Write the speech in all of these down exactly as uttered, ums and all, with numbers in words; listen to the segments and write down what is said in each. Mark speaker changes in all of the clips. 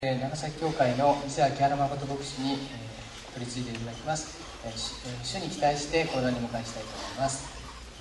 Speaker 1: 長崎教会の伊勢木原誠牧師に、えー、取り次いでいただきます。えー、主に期待して講談に迎えしたいと思います。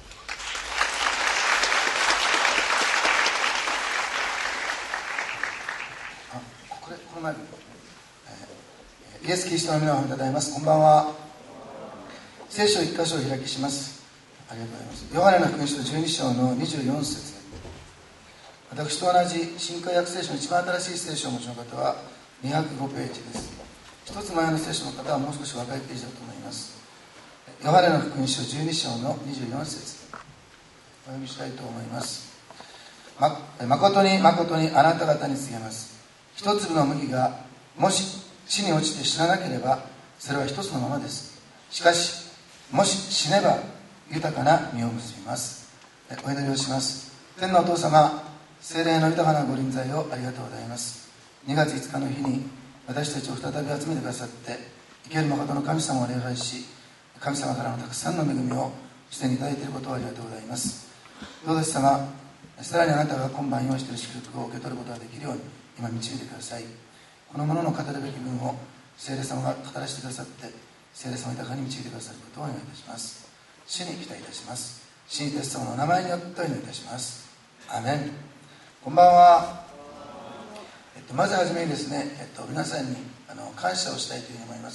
Speaker 2: あ、これこの前、えー、イエス・キリストの皆を褒めたたえます。こんばんは。聖書一箇所を開きします。ありがとうございます。ヨハネの福音書じゅうに章のにじゅうよん節。私と同じ新海約聖書の一番新しい聖書をお持ちの方はにひゃくごページです。一つ前の聖書の方はもう少し若いページだと思います。ヨハネの福音書じゅうに章のにじゅうよん節お読みしたいと思います。ま、誠に誠にあなた方に告げます。一粒の麦がもし地に落ちて死ななければそれは一つのままです。しかしもし死ねば豊かな実を結びます。お祈りをします。天のお父様、聖霊の豊かなご臨在をありがとうございます。にがついつかの日に私たちを再び集めてくださって生ける誠の神様を礼拝し、神様からのたくさんの恵みをしていただいていることをありがとうございます。どうぞ様、さらにあなたが今晩用意している祝福を受け取ることができるように今導いてください。この者の語るべき分を聖霊様が語らせてくださって聖霊様豊かに導いてくださることをお願いいたします。主に期待いたします。主にイエス様のお名前によってお祈りいたします。アメン。こんばんは。えっと、まずはじめにですね、えっと、皆さんにあの感謝をしたいというふうに思います。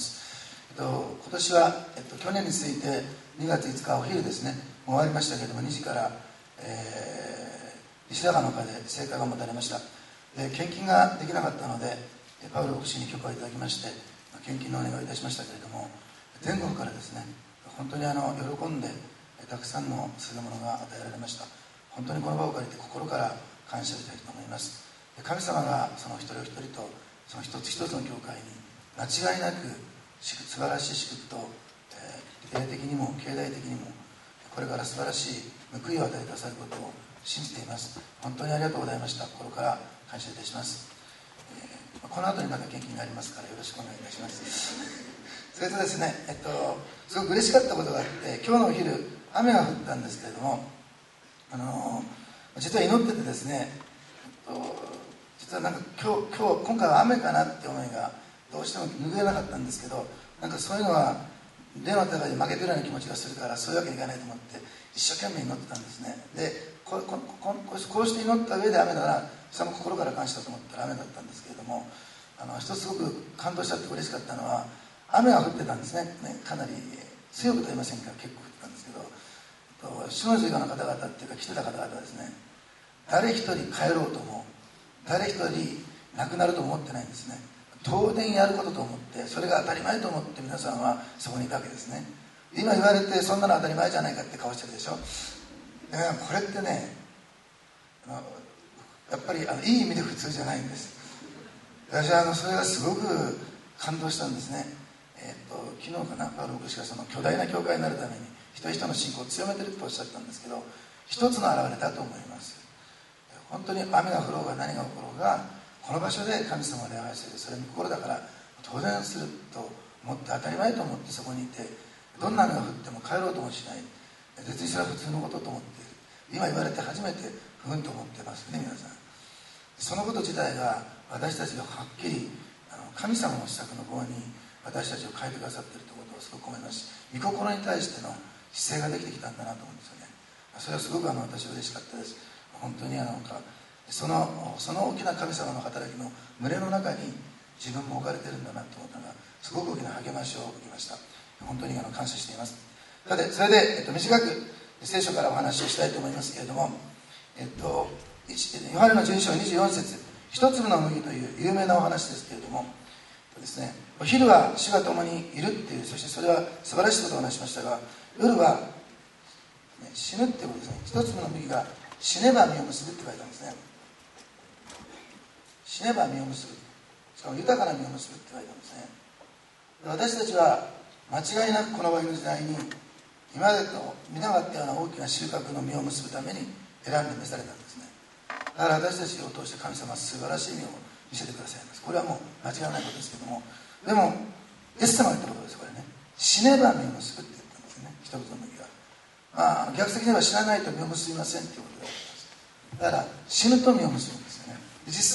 Speaker 2: えっと、今年は、えっと、去年についてにがついつかお昼ですね、もう終わりましたけれどもにじから、えー、西高の丘で聖火が持たれました。で、献金ができなかったのでパウロ牧師に許可をいただきまして献金のお願いをいたしましたけれども、天国からですね、本当にあの喜んでたくさんの捧げ物が与えられました。本当にこの場を借りて心から感謝したいと思います。神様がその一人一人とその一つ一つの教会に間違いなく素晴らしい祝福と、えー、霊的にも経済的にもこれから素晴らしい報いを与えてくださることを信じています。本当にありがとうございました。心から感謝いたします。えー、この後にまた献金がありますからよろしくお願いいたします。それとですね、えっと、すごく嬉しかったことがあって、今日のお昼雨が降ったんですけれども、あの実は祈っててですね、えっと、実はなんか今日、今日今回は雨かなって思いがどうしても拭えなかったんですけど、なんかそういうのは霊の戦いで負けてるような気持ちがするからそういうわけにいかないと思って一生懸命祈ってたんですね。で こ, こ, こ, こうして祈った上で雨ならそれも心から感謝だと思ったら雨だったんですけれども、あの一つすごく感動したって嬉しかったのは雨が降ってたんです ね, ねかなり強くと言いませんか、結構降ってたんですけど、主の従業の方々っていうか来てた方々はですね、誰一人帰ろうとも誰一人亡くなると思ってないんですね。当然やることと思ってそれが当たり前と思って皆さんはそこにいたわけですね。今言われてそんなの当たり前じゃないかって顔してるでしょ。だからこれってね、やっぱりあのいい意味で普通じゃないんです。私はあのそれがすごく感動したんですね。えー、と昨日かな、パウロ牧師がその巨大な教会になるために人々の信仰を強めてるとおっしゃったんですけど、一つの表れだと思います。本当に雨が降ろうが何が起ころうがこの場所で神様を礼拝する、それに心だから当然すると思って当たり前と思ってそこにいて、どんな雨が降っても帰ろうともしない、別にそれは普通のことと思っている。今言われて初めてふんと思ってますね、皆さん。そのこと自体が私たちがはっきりあの神様の施策の方に私たちを変えてくださっているということをすごく思いますし、御心に対しての姿勢ができてきたんだなと思うんですよね。それはすごくあの私は嬉しかったです。本当にあのなんかそのその大きな神様の働きの群れの中に自分も置かれているんだなと思ったのがすごく大きな励ましを受けました。本当にあの感謝しています。さてそれで、えっと、短く聖書からお話をしたいと思いますけれども、えっと、ヨハネのじゅうに章にじゅうよん節、一粒の麦という有名なお話ですけれどもですね、お昼は主が共にいるっていう、そしてそれは素晴らしいことを話しましたが、夜は、ね、死ぬっていうことですね。一粒の麦が死ねば実を結ぶって書いてあるんですね。死ねば実を結ぶ、しかも豊かな実を結ぶって書いてあるんですね。私たちは間違いなくこの場合の時代に今までと見なかったような大きな収穫の実を結ぶために選んで召されたんですね。だから私たちを通して神様は素晴らしい実を見せてくださいます。これはもう間違いないことですけども、でもイエス様が言ったことです。これね、死ねば実を結ぶって言ったんですね。一つの麦が、まあ、逆的には死なないと実を結びませんっていうことであります。だから死ぬと実を結ぶんですよね。実際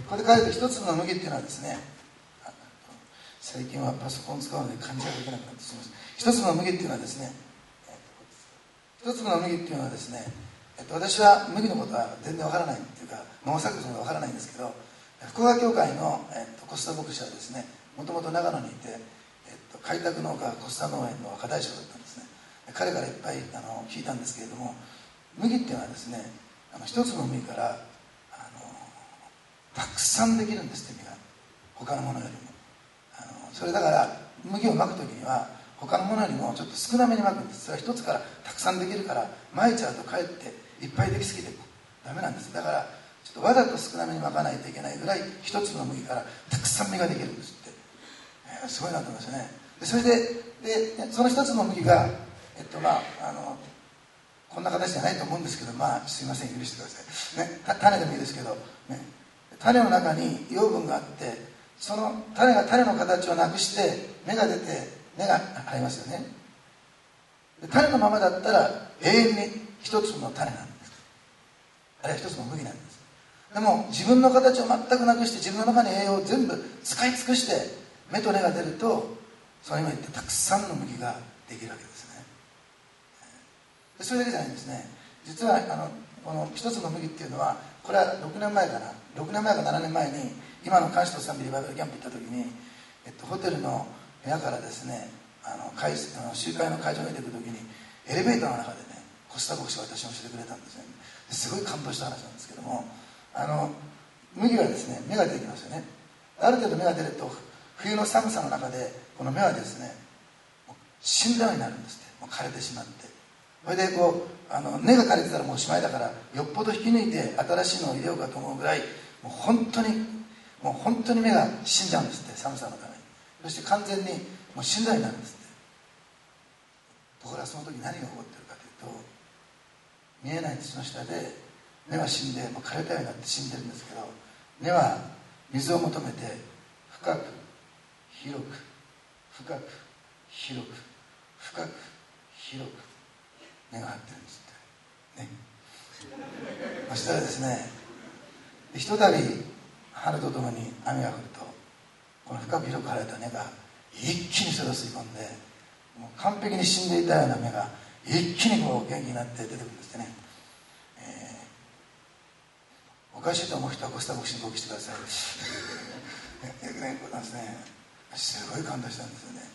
Speaker 2: ここで書いてある一粒の麦っていうのはですね、最近はパソコン使うので漢字ができなくなってしまいます。一粒の麦っていうのはですね、一粒の麦っていうのはですね、えっと、私は麦のことは全然わからないっていうか農作物のことわからないんですけど、福岡教会の、えっと、コスタ牧師はですね、もともと長野にいて、えっと、開拓農家コスタ農園の若大将だったんですね。彼からいっぱいあの聞いたんですけれども、麦っていうのはですね、あの一つの麦からあのたくさんできるんですって、実が他のものよりも。あのそれだから麦をまくときには他のものよりもちょっと少なめにまくんです。それは一つからたくさんできるから、まいちゃうとかえっていっぱいできすぎてダメなんです。だからちょっとわざと少なめにまかないといけないぐらい一つの麦からたくさん実ができるんですって、えー、すごいなと思いますよね。でそれででその一つの麦がえっとまああのこんな形じゃないと思うんですけど、まあすいません、許してください、ね、種でもいいですけど、ね、種の中に養分があって、その種が種の形をなくして芽が出て根が張りますよね。で種のままだったら永遠に一つの種なんです。あれは一つの麦なんです。でも自分の形を全くなくして自分の中に栄養を全部使い尽くして芽と根が出ると、その今言ってたくさんの麦ができるわけですね。それだけじゃないんですね。実はあのこの一つの麦っていうのは、これはろくねんまえかな、ろくねんまえかななねんまえに今の監視と賛美リバイバルキャンプ行った時に、えっと、ホテルの部屋からですね、あの会あの集会の会場に出てくる時にエレベーターの中でね、コスタ牧師が私に教えてくれたんですね。すごい感動した話なんですけども、あの麦はですね、芽が出てきますよね。ある程度芽が出ると冬の寒さの中でこの芽はですね、もう死んだようになるんですって。もう枯れてしまって、それでこうあの根が枯れてたらもうおしまいだから、よっぽど引き抜いて新しいのを入れようかと思うぐらい、もう本当にもう本当に芽が死んじゃうんですって、寒さのために。そして完全にもう死んだようになるんですって。ところがその時何が起こってるかというと、見えない土の下で根は死んでもう枯れたようになって死んでるんですけど、根は水を求めて深く広く深く広く深く広く根が張ってるんですってね。そしたらですね、ひとたび春とともに雨が降ると、この深く広く張られた根が一気にそれを吸い込んで、もう完璧に死んでいたような芽が一気にこう元気になって出てくるんですね。えー、おかしいと思う人はコスタ牧師に同期してください。ね、こうなんですね。すごい感動したんですよね。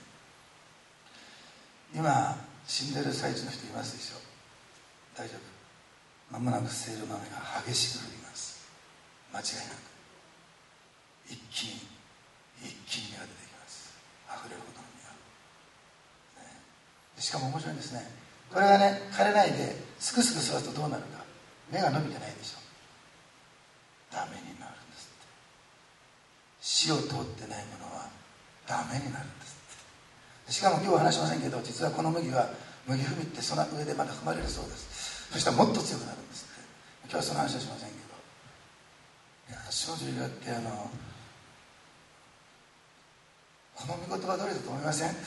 Speaker 2: 今死んでる最中の人いますでしょ。大丈夫。まもなく聖霊の雨が激しく降ります。間違いなく一気に一気に芽が出てきます。溢れるほどの実が、ね、しかも面白いんですね。これがね、枯れないですくすく育つとどうなるか。芽が伸びてないでしょ。ダメになるんですって。死を通ってないものはダメになるんですって。しかも今日は話しませんけど、実はこの麦は麦踏みってその上でまだ踏まれるそうです。そしたらもっと強くなるんですって。今日はその話はしませんけど、いや少女がってあのこの御言葉通りだと思いません？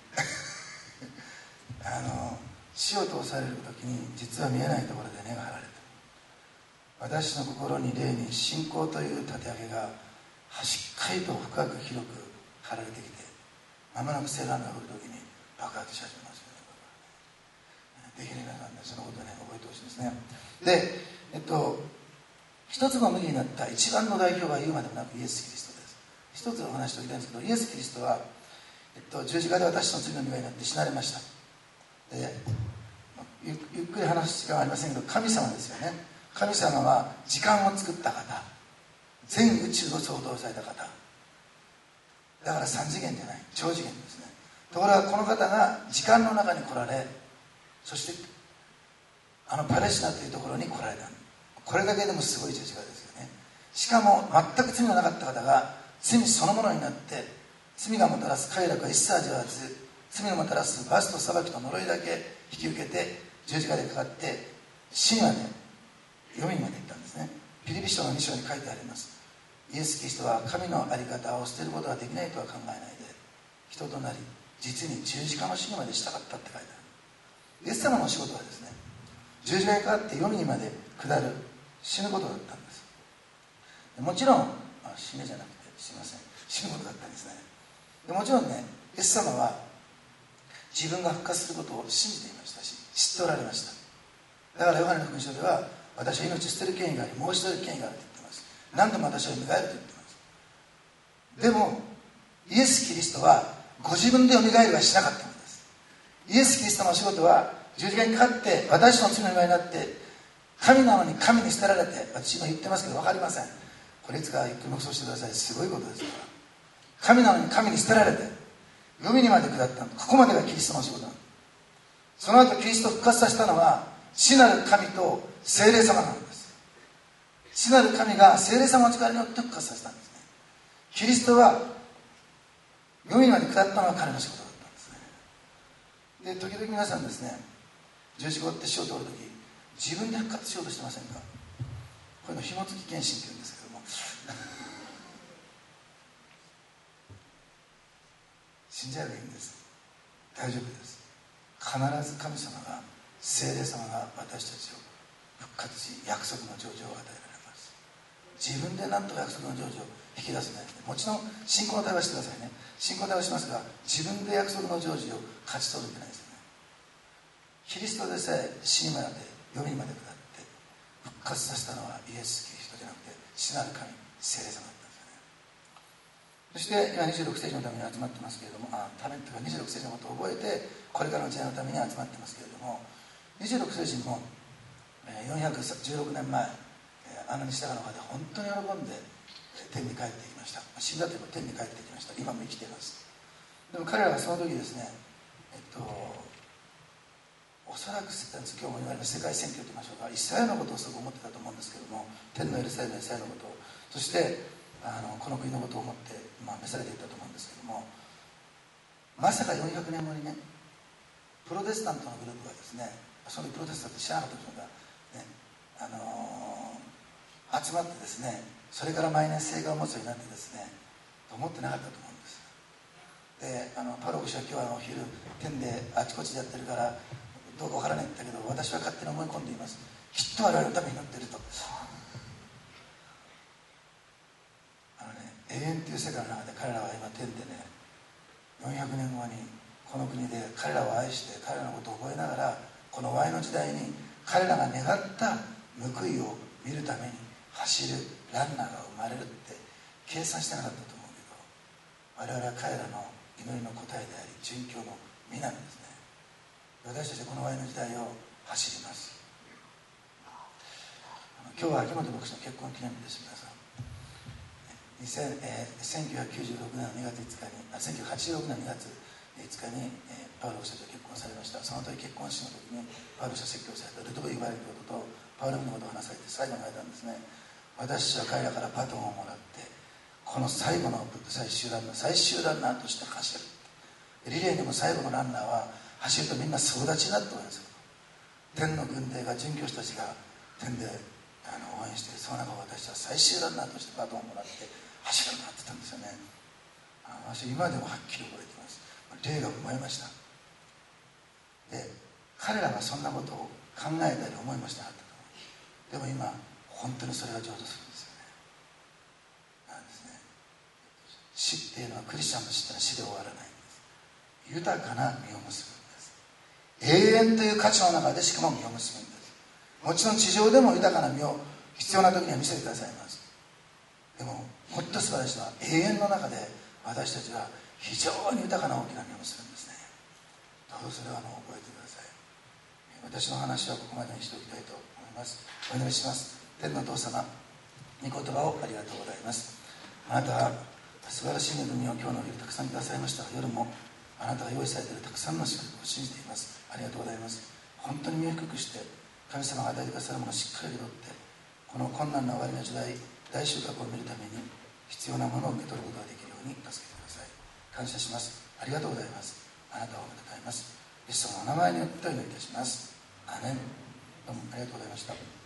Speaker 2: あの死を通される時に実は見えないところで根が張られてる。私の心に霊に信仰という縦上げがしっかりと深く広く張られてきて、まもなく聖霊が降る時に爆発し始めますよね。できるようなんで、そのことをね覚えてほしいですね。で、えっと一つの麦になった一番の代表は言うまでもなくイエス・キリストです。一つお話しておきたいんですけど、イエス・キリストは、えっと、十字架で私の罪の願いになって死なれました。で ゆ, ゆっくり話す時間はありませんけど、神様ですよね。神様は時間を作った方、全宇宙を創造された方だから三次元じゃない、超次元ですね。ところがこの方が時間の中に来られ、そしてあのパレスチナというところに来られた。これだけでもすごい十字架ですよね。しかも全く罪のなかった方が罪そのものになって、罪がもたらす快楽は一切味わわず、罪のもたらす罰と裁きと呪いだけ引き受けて十字架でかかって死にまで、読みまで行ったんですね。ピリピ書のに章に書いてあります。イエス・キリストは神の在り方を捨てることができないとは考えないで、人となり実に十字架の死にまでしたかったって書いてある。イエス様のお仕事はですね、十字架にかかって読みにまで下る、死ぬことだったんです。もちろんは死ねじゃなくて、すいません、死ぬことだったんですね。でもちろんね、イエス様は自分が復活することを信じていましたし、知っておられました。だからヨハネの福音書では、私は命を捨てる権威があり、もう一度る権威があると言っています。何度も私は蘇ると言っています。でもイエス・キリストはご自分で蘇りはしなかったのです。イエス・キリストのお仕事は、十字架にかかって私の罪の身になって、神なのに神に捨てられて、私今言ってますけど分かりません。これいつかゆっくり黙想してください。すごいことですから。神なのに神に捨てられて海にまで下ったの。ここまでがキリストのお仕事なの。その後キリストを復活させたのは、父なる神と聖霊様なんです。父なる神が聖霊様の力によって復活させたんですね。キリストは海にまで下ったのは彼の仕事だったんですね。で、時々皆さんですね、十字架って死を通るとき、自分で復活しようとしてませんか？これの紐付き検診っていうんですけども死んじゃえばいいんです。大丈夫です。必ず神様が、聖霊様が私たちを復活し、約束の成就を与えられます。自分で何とか約束の成就を引き出せないので、もちろん信仰の対話してくださいね。信仰の対話しますが、自分で約束の成就を勝ち取れてないですよね。キリストでさえ死にまで読みにまで下って復活させたのはイエス・キリストじゃなくて、父なる神、聖霊様だったんですよね。そして今にじゅうろく聖女のために集まってますけれども、あためというかにじゅうろく聖女のことを覚えて、これからの時代のために集まってますけれども、にじゅうろく聖人もよんひゃくじゅうろくねんまえ、あの西高の川で本当に喜んで天に帰っていきました。死んだといえば天に帰っていきました。今も生きています。でも彼らはその時ですね、えっとおそらく今日も言われる世界選挙といいましょうか、イスラエルのことをすごく思ってたと思うんですけども、天のエルサレムのイスラエルのことを、そしてあのこの国のことを思って、まあ、召されていたと思うんですけども、まさかよんひゃくねんごにね、プロテスタントのグループがですね、そのプロテスタント知らなかった人が、ね、あのー、集まってですね、それから毎年聖火を持つようになってですね、と思ってなかったと思うんです。で、あのパロク氏は今日はお昼天であちこちでやってるからどうかわからないんだけど、私は勝手に思い込んでいます。きっと我々のためになっていると。あのね、永遠という世界の中で彼らは今天でね、よんひゃくねんごにこの国で彼らを愛して彼らのことを覚えながら、この終わりの時代に彼らが願った報いを見るために走るランナーが生まれるって計算してなかったと思うけど、我々は彼らの祈りの答えであり殉教の身なんですね。私たちはこの終わりの時代を走ります。今日は秋元牧師の結婚記念日です。皆さん、えー、せんきゅうひゃくきゅうじゅうろくねんのにがついつかに、あせんきゅうひゃくはちじゅうろくねんのにがついつかに、えー、パウロ氏と結婚されました。その時結婚式の時にパウロ氏が説教されたルトブリー・バレルとパウロのことを話されて最後に言われたんですね。私は彼らからバトンをもらってこの最後の最終ランナー最終ランナーとして走る。リレーでも最後のランナーは走るとみんな総立ちになっております。天の軍勢が殉教師たちが天であの応援して、その中を私は最終ランナーとしてバトンをもらって走るんだって言ったんですよね。あの私今でもはっきり覚えています。霊が生まれました。で、彼らはそんなことを考えたり思いもしなかったと思う。でも今本当にそれが成就するんですよね。なんですね。死っていうのは、クリスチャンの死っていうのは死で終わらないんです。豊かな実を結ぶんです。永遠という価値の中でしかも実を結ぶんです。もちろん地上でも豊かな実を必要な時には見せてくださいます。でももっと素晴らしいのは、永遠の中で私たちは非常に豊かな大きな実を結ぶんですね。どうぞそれはあの覚えてください。私の話はここまでにしておきたいと思います。お祈りします。天のお父様、御言葉をありがとうございます。あなたは素晴らしい恵みを今日のお昼たくさんくださいました。夜もあなたが用意されているたくさんの祝福を信じています。ありがとうございます。本当に身を低くして神様が与えてくださるものをしっかり受け取って、この困難な終わりの時代、大収穫を見るために必要なものを受け取ることができるように助けてください。感謝します。ありがとうございます。あなたをおめでたいます。イエス様のお名前によってお祈りいたします。アーメン。どうもありがとうございました。